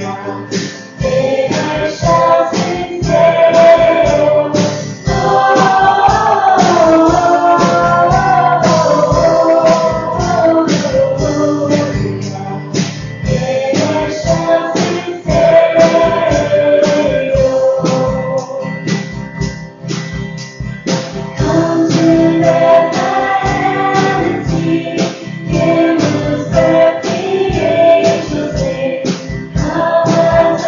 Give us birth, the angels sing. Come,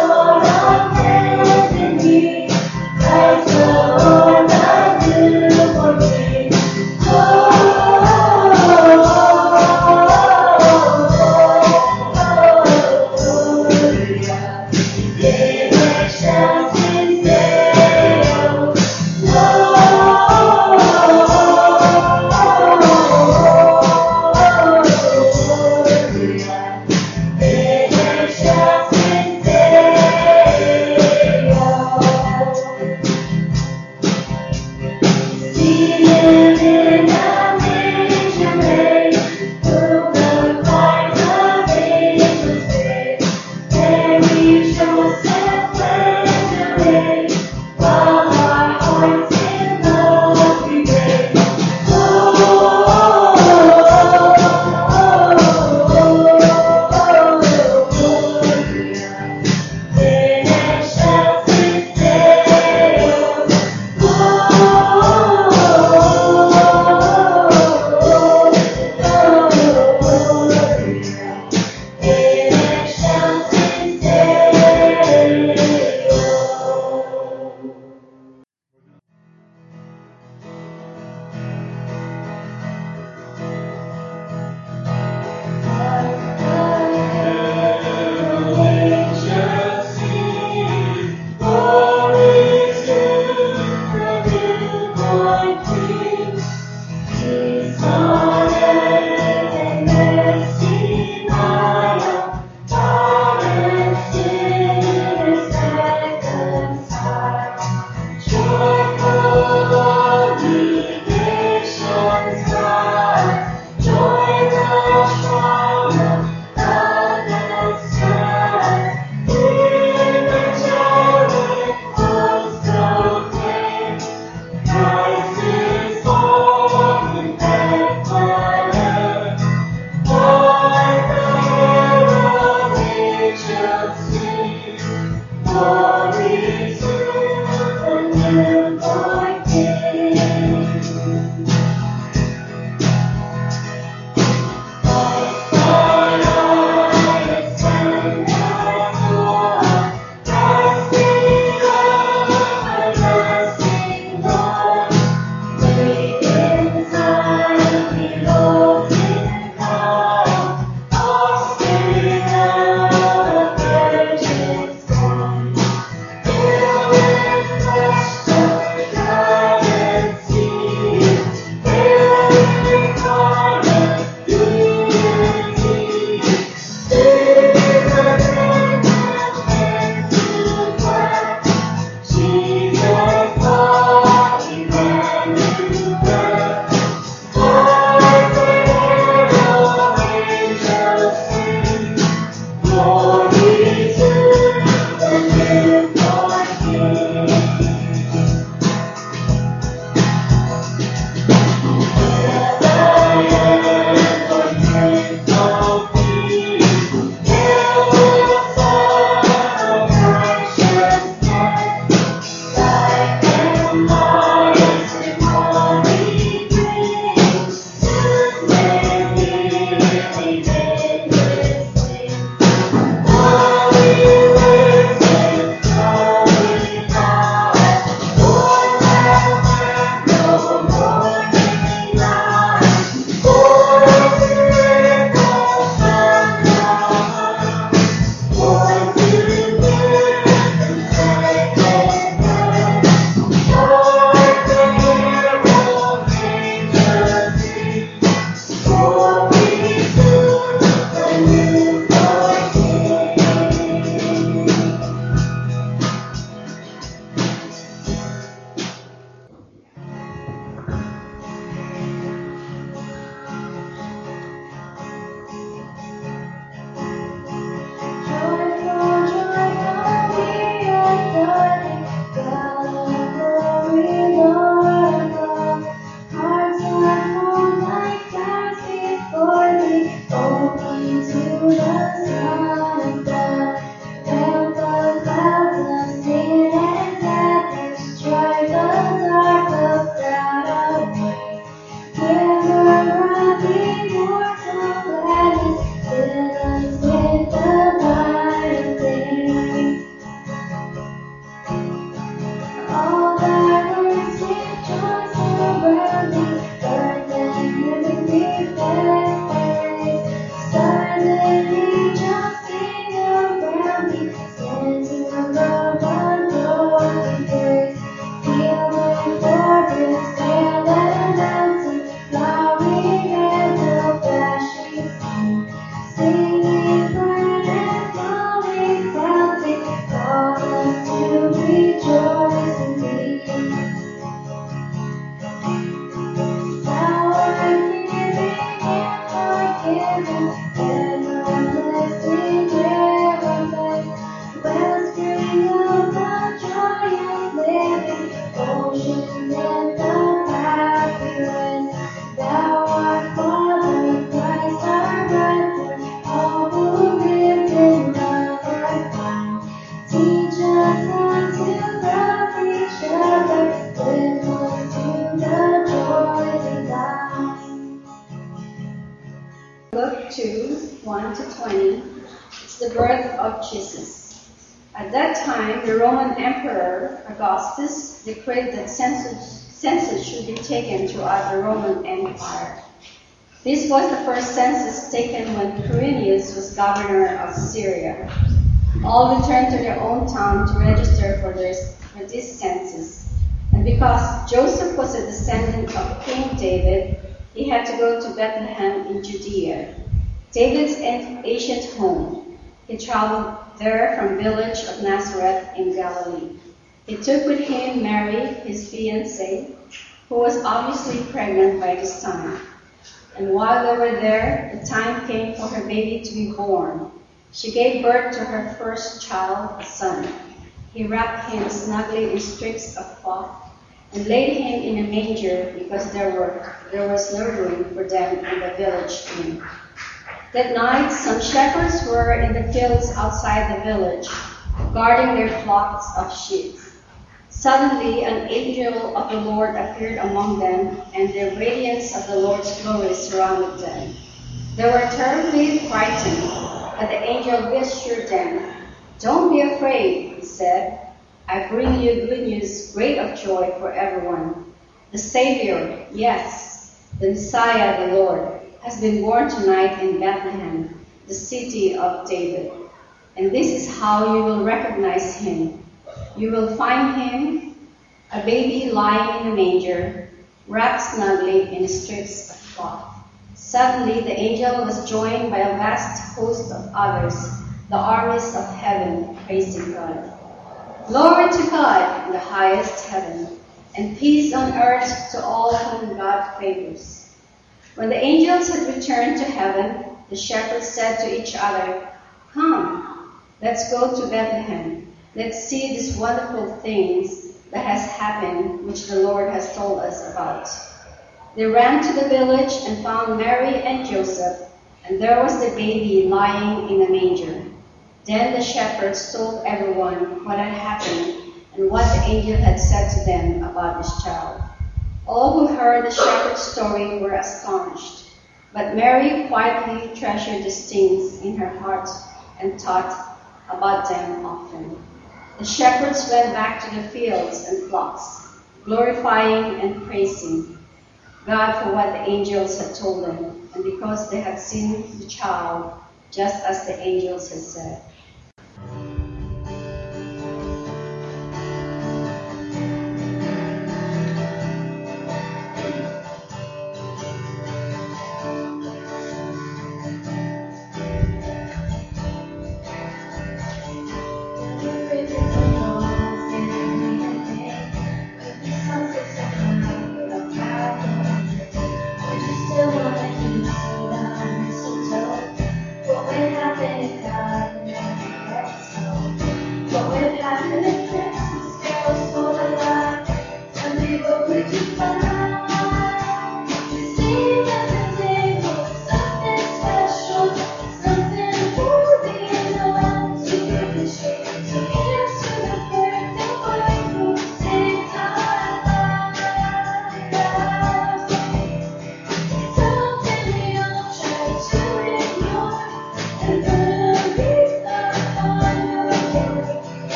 the birth of Jesus. At that time, the Roman Emperor Augustus decreed that census should be taken throughout the Roman Empire. This was the first census taken when Quirinius was governor of Syria. All returned to their own town to register for this census. And because Joseph was a descendant of King David, he had to go to Bethlehem in Judea, David's ancient home. He traveled there from village of Nazareth in Galilee. He took with him Mary, his fiancée, who was obviously pregnant by this time. And while they were there, the time came for her baby to be born. She gave birth to her first child, a son. He wrapped him snugly in strips of cloth and laid him in a manger because there was no room for them in the village inn. That night, some shepherds were in the fields outside the village, guarding their flocks of sheep. Suddenly, an angel of the Lord appeared among them, and the radiance of the Lord's glory surrounded them. They were terribly frightened, but the angel reassured them. "Don't be afraid," he said. "I bring you good news, great of joy for everyone. The Savior, yes, the Messiah, the Lord, has been born tonight in Bethlehem, the city of David. And this is how you will recognize him. You will find him, a baby lying in a manger, wrapped snugly in strips of cloth." Suddenly the angel was joined by a vast host of others, the armies of heaven, praising God. "Glory to God in the highest heaven, and peace on earth to all whom God favors." When the angels had returned to heaven, the shepherds said to each other, "Come, let's go to Bethlehem. Let's see these wonderful things that has happened, which the Lord has told us about." They ran to the village and found Mary and Joseph, and there was the baby lying in a manger. Then the shepherds told everyone what had happened and what the angel had said to them about this child. All who heard the shepherd's story were astonished, but Mary quietly treasured these things in her heart and thought about them often. The shepherds went back to the fields and flocks, glorifying and praising God for what the angels had told them, and because they had seen the child just as the angels had said. What would happen if God never let us go?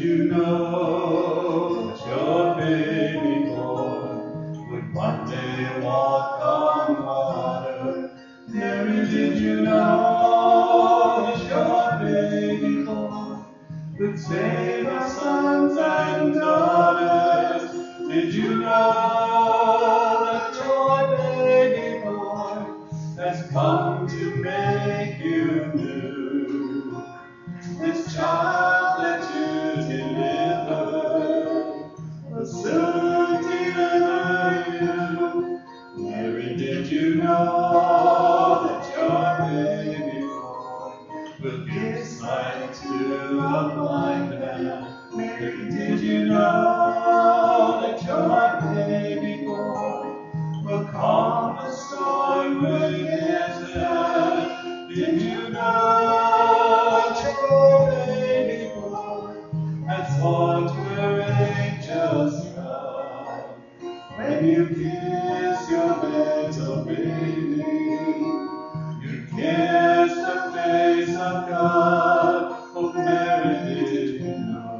you know that your baby boy would one day walk on water? Mary, did you know that your baby boy would save our sons and daughters? Did you know that your baby boy has come to make you new? This child that you delivered will soon deliver you. Mary, did you know that your baby boy will give sight to a blind man? Mary, did you know that your baby boy will calm the storm with his hand? Did you know that your baby boy has fought where angels come? When you kiss your little baby, you kiss the face of God. Oh, Mary, did you know?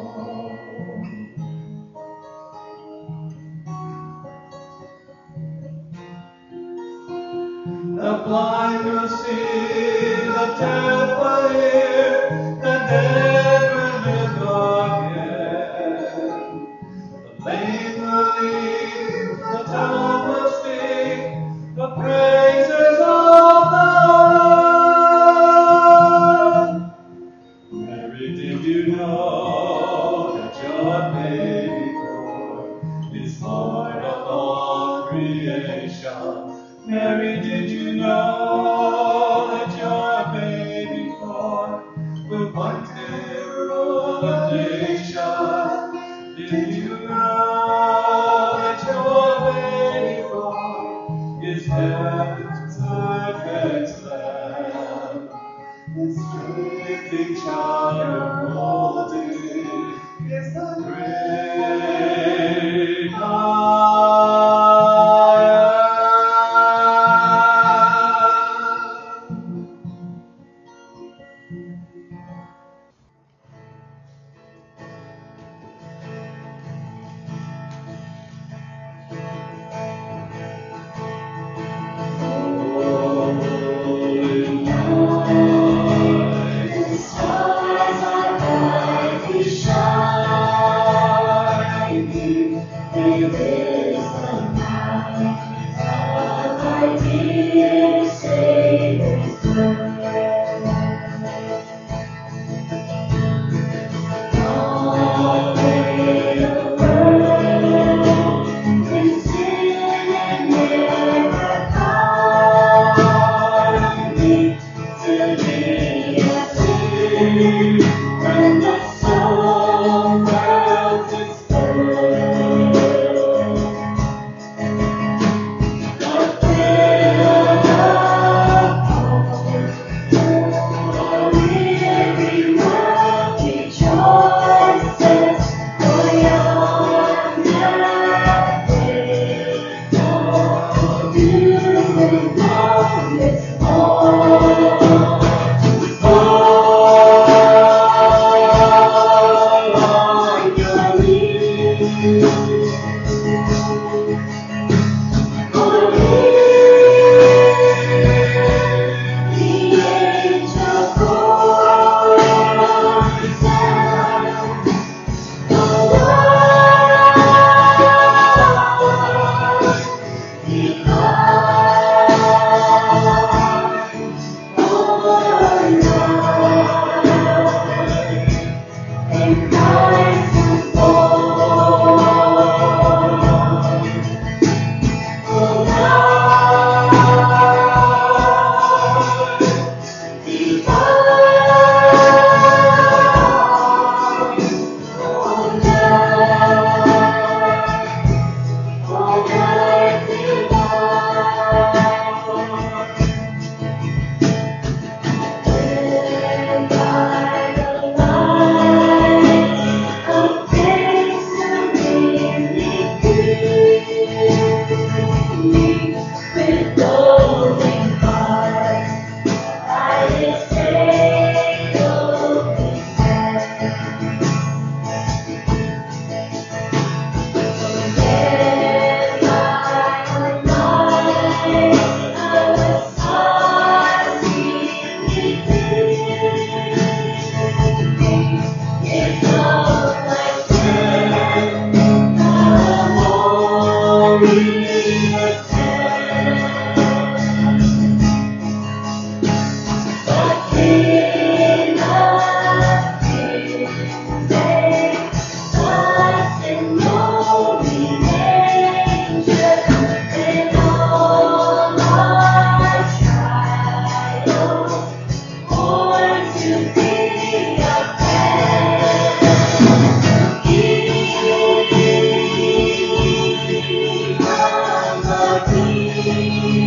The blind will see, the deaf will hear, the dead will live again. The lame will leap, the dumb will speak, the praises of the Lord. Mary, did you know that your baby boy is Lord of all creation? Mary, did you know that your baby boy will one day rule the nation? Did you know that your baby boy is heaven's perfect lamb? This sleeping child molded is the great I am.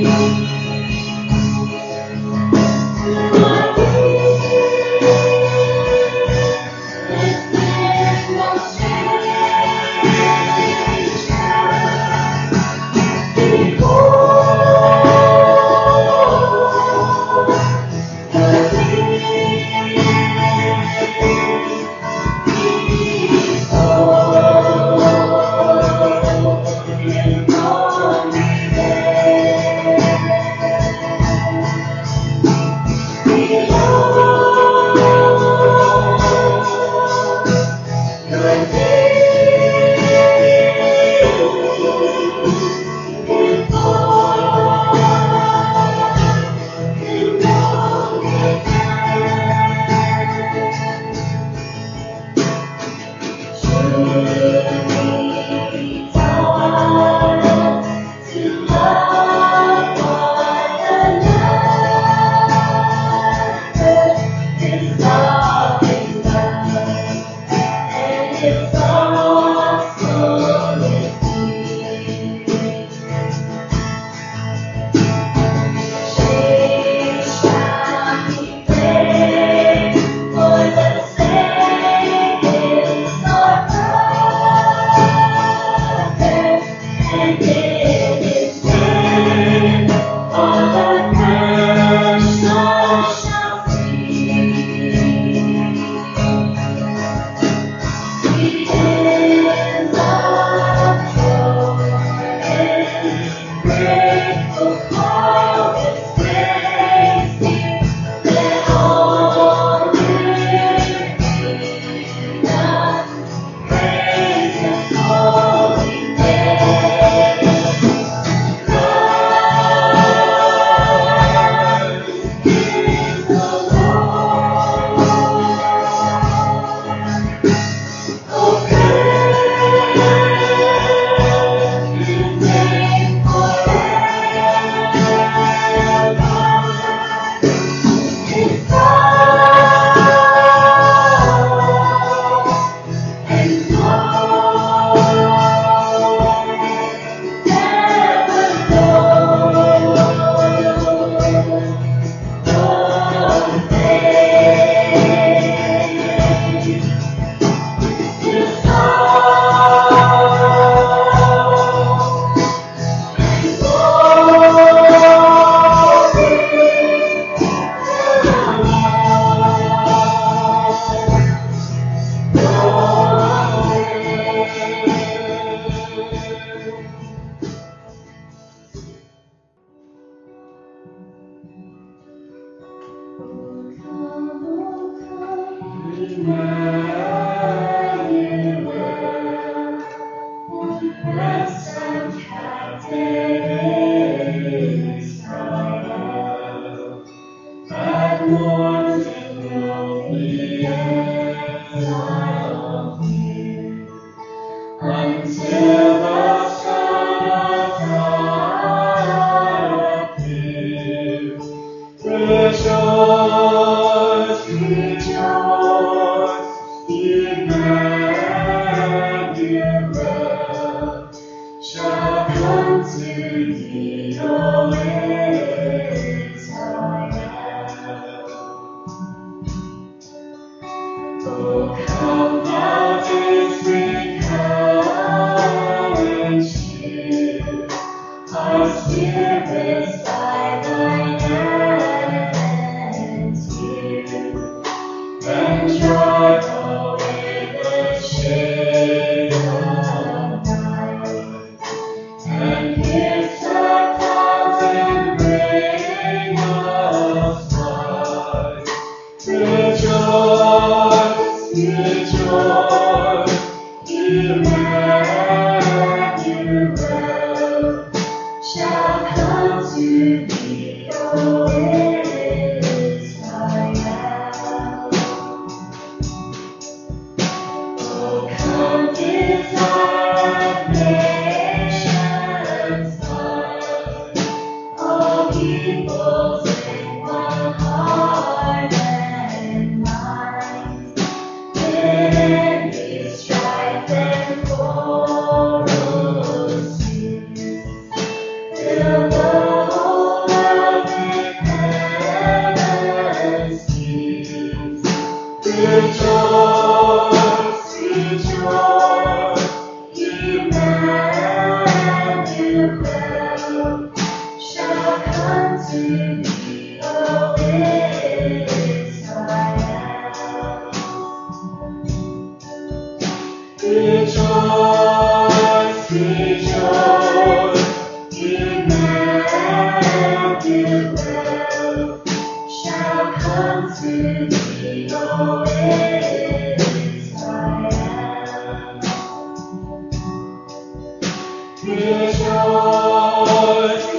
Till the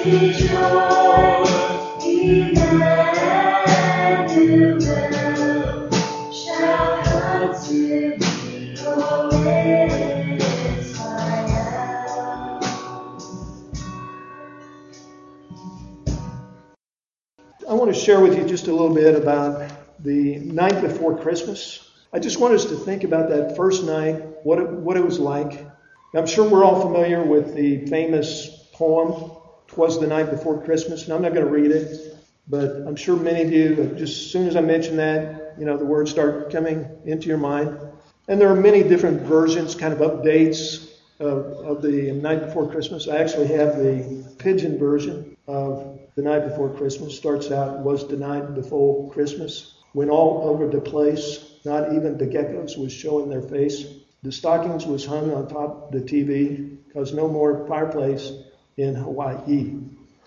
I want to share with you just a little bit about the night before Christmas. I just want us to think about that first night, what it was like. I'm sure we're all familiar with the famous poem, "'Twas the Night Before Christmas," and I'm not going to read it, but I'm sure many of you, just as soon as I mention that, the words start coming into your mind. And there are many different versions, kind of updates of the Night Before Christmas. I actually have the Pidgin version of the night before Christmas. Starts out, "Was the night before Christmas, when all over the place, not even the geckos was showing their face. The stockings was hung on top of the TV, 'cause no more fireplace in Hawaii."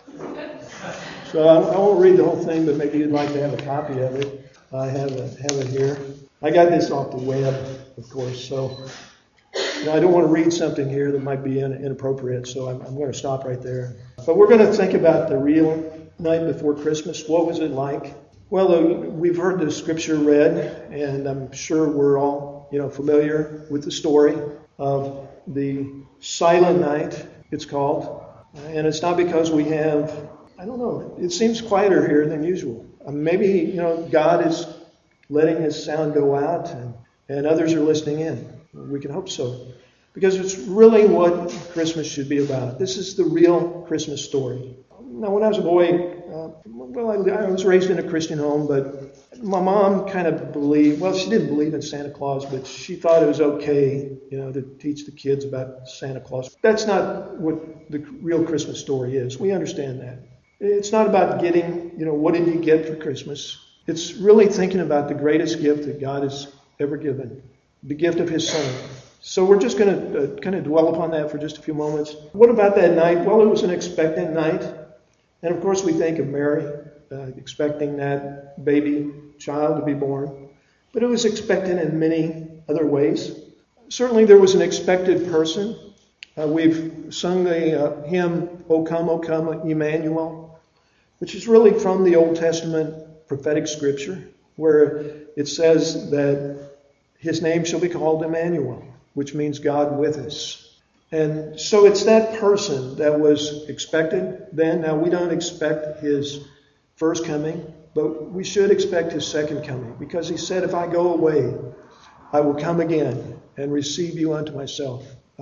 So I won't read the whole thing, but maybe you'd like to have a copy of it. I have it here. I got this off the web, of course, so I don't want to read something here that might be inappropriate, so I'm going to stop right there. But we're going to think about the real night before Christmas. What was it like? Well, we've heard the scripture read, and I'm sure we're all, familiar with the story of the Silent Night, it's called. And it's not because we have, it seems quieter here than usual. Maybe, God is letting his sound go out and others are listening in. We can hope so. Because it's really what Christmas should be about. This is the real Christmas story. Now, when I was a boy, I was raised in a Christian home, but my mom kind of believed, she didn't believe in Santa Claus, but she thought it was okay, to teach the kids about Santa Claus. That's not what the real Christmas story is. We understand that. It's not about getting, what did you get for Christmas? It's really thinking about the greatest gift that God has ever given, the gift of his Son. So we're just going to kind of dwell upon that for just a few moments. What about that night? Well, it was an expectant night. And of course we think of Mary expecting that baby child to be born. But it was expectant in many other ways. Certainly there was an expected person. We've sung the hymn, O Come, Emmanuel, which is really from the Old Testament prophetic scripture, where it says that his name shall be called Emmanuel, which means God with us. And so it's that person that was expected then. Now, we don't expect his first coming, but we should expect his second coming, because he said, if I go away, I will come again and receive you unto myself.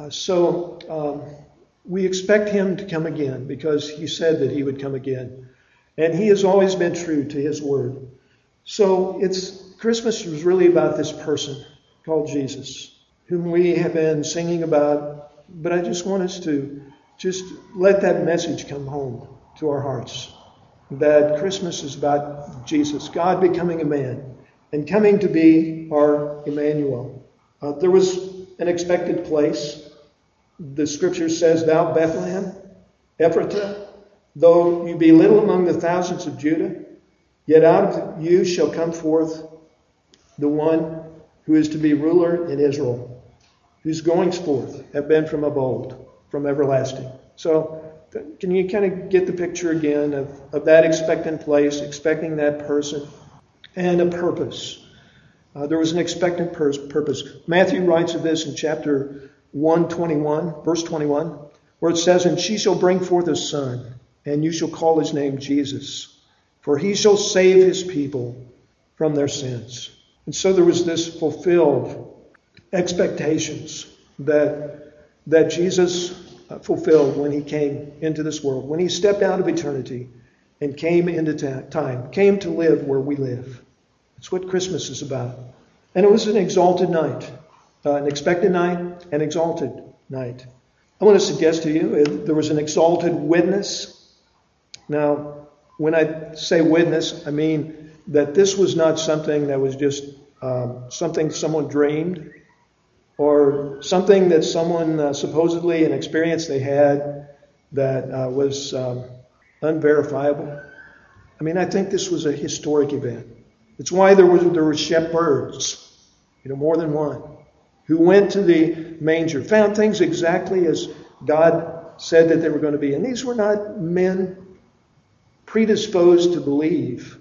So we expect him to come again, because he said that he would come again. And he has always been true to his word. So Christmas was really about this person called Jesus, whom we have been singing about. But I just want us to just let that message come home to our hearts, that Christmas is about Jesus, God becoming a man and coming to be our Emmanuel. There was an expected place. The scripture says, "Thou Bethlehem, Ephratah, though you be little among the thousands of Judah, yet out of you shall come forth the one who is to be ruler in Israel, whose goings forth have been from of old, from everlasting." So can you kind of get the picture again of that expectant place, expecting that person, and a purpose? There was an expectant purpose. Matthew writes of this in chapter 1:21, verse 21, where it says, "And she shall bring forth a son, and you shall call his name Jesus, for he shall save his people from their sins." And so there was this fulfilled expectations that Jesus fulfilled when he came into this world, when he stepped out of eternity and came into time, came to live where we live. That's what Christmas is about. And it was an exalted night, an expected night, an exalted night. I want to suggest to you there was an exalted witness. Now, when I say witness, I mean that this was not something that was just something someone dreamed, or something that someone supposedly an experience they had that was unverifiable. I mean, I think this was a historic event. It's why there were shepherds, more than one, who went to the manger, found things exactly as God said that they were going to be. And these were not men predisposed to believe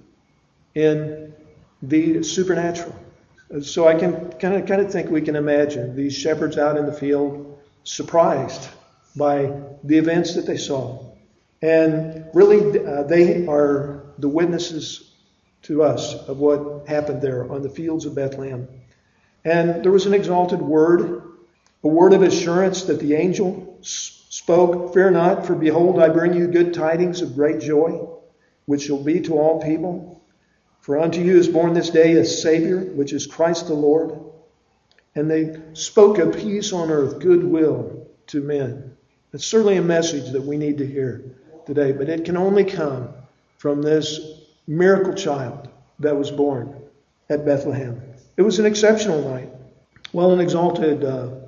in the supernatural. So I can kind of think we can imagine these shepherds out in the field surprised by the events that they saw. And really, they are the witnesses to us of what happened there on the fields of Bethlehem. And there was an exalted word, a word of assurance that the angel spoke, "Fear not, for behold, I bring you good tidings of great joy, which shall be to all people. For unto you is born this day a Savior, which is Christ the Lord." And they spoke of peace on earth, goodwill to men. It's certainly a message that we need to hear today, but it can only come from this miracle child that was born at Bethlehem. It was an exceptional night. Well, an exalted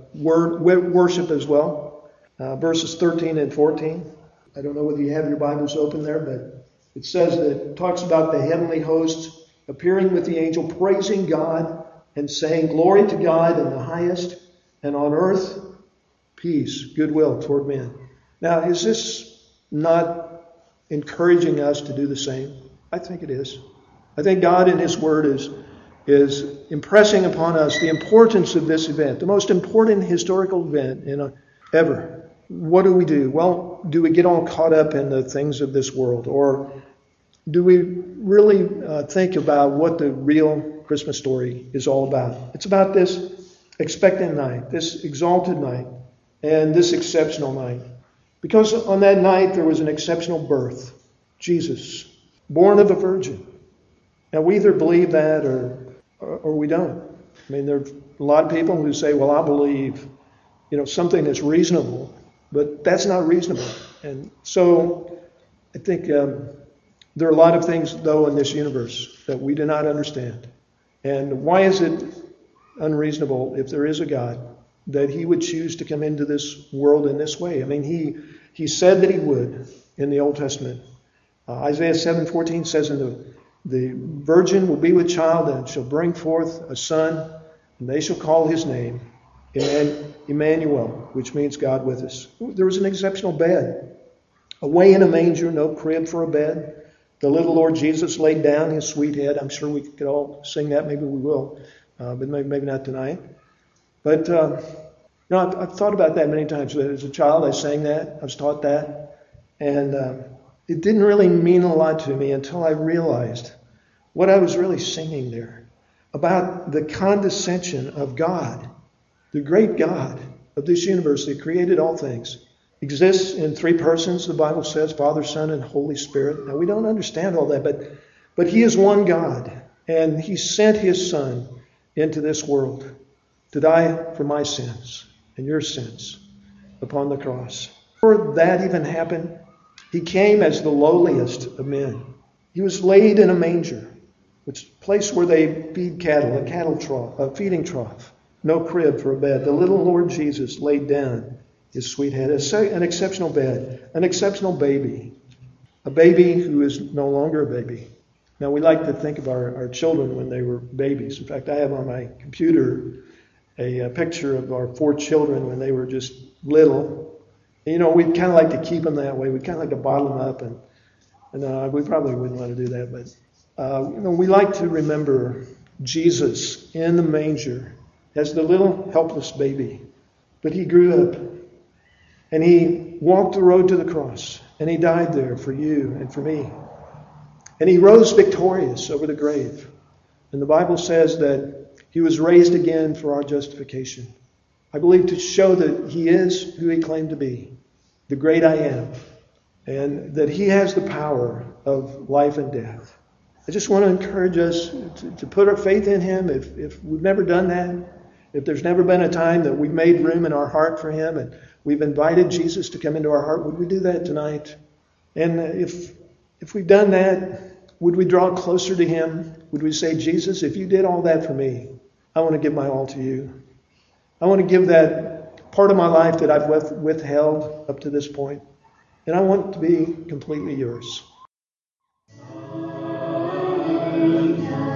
worship as well. Verses 13 and 14. I don't know whether you have your Bibles open there, but it says that it talks about the heavenly hosts appearing with the angel, praising God and saying, "Glory to God in the highest, and on earth peace, goodwill toward men." Now, is this not encouraging us to do the same? I think it is. I think God in His Word is impressing upon us the importance of this event, the most important historical event ever. What do? Well, do we get all caught up in the things of this world? Or do we really think about what the real Christmas story is all about? It's about this expectant night, this exalted night, and this exceptional night. Because on that night there was an exceptional birth, Jesus, born of a virgin. Now we either believe that or we don't. I mean, there are a lot of people who say, "Well, I believe, something that's reasonable," but that's not reasonable. And so I think there are a lot of things, though, in this universe that we do not understand. And why is it unreasonable, if there is a God, that He would choose to come into this world in this way? I mean, He said that He would in the Old Testament. Isaiah 7:14 says, "And the virgin will be with child and shall bring forth a son, and they shall call his name Emmanuel," which means God with us. There was an exceptional bed. Away in a manger, no crib for a bed. The little Lord Jesus laid down His sweet head. I'm sure we could all sing that. Maybe we will, but maybe not tonight. But I've thought about that many times. As a child, I sang that. I was taught that. And it didn't really mean a lot to me until I realized what I was really singing there. About the condescension of God, the great God of this universe that created all things. Exists in three persons, the Bible says, Father, Son, and Holy Spirit. Now, we don't understand all that, but He is one God. And He sent His Son into this world to die for my sins and your sins upon the cross. Before that even happened, He came as the lowliest of men. He was laid in a manger, which is a place where they feed cattle, a feeding trough. No crib for a bed. The little Lord Jesus laid down His sweet head. An exceptional bed, an exceptional baby. A baby who is no longer a baby. Now, we like to think of our children when they were babies. In fact, I have on my computer a picture of our 4 children when they were just little. We kind of like to keep them that way. We kind of like to bottle them up, and we probably wouldn't want to do that. But we like to remember Jesus in the manger as the little helpless baby. But He grew up, and He walked the road to the cross, and He died there for you and for me. And He rose victorious over the grave. And the Bible says that He was raised again for our justification. I believe to show that He is who He claimed to be, the great I am, and that He has the power of life and death. I just want to encourage us to put our faith in Him. If we've never done that, if there's never been a time that we've made room in our heart for Him and we've invited Jesus to come into our heart, would we do that tonight? And if we've done that, would we draw closer to Him? Would we say, Jesus, if you did all that for me, I want to give my all to you. I want to give that part of my life that I've withheld up to this point, and I want to be completely yours.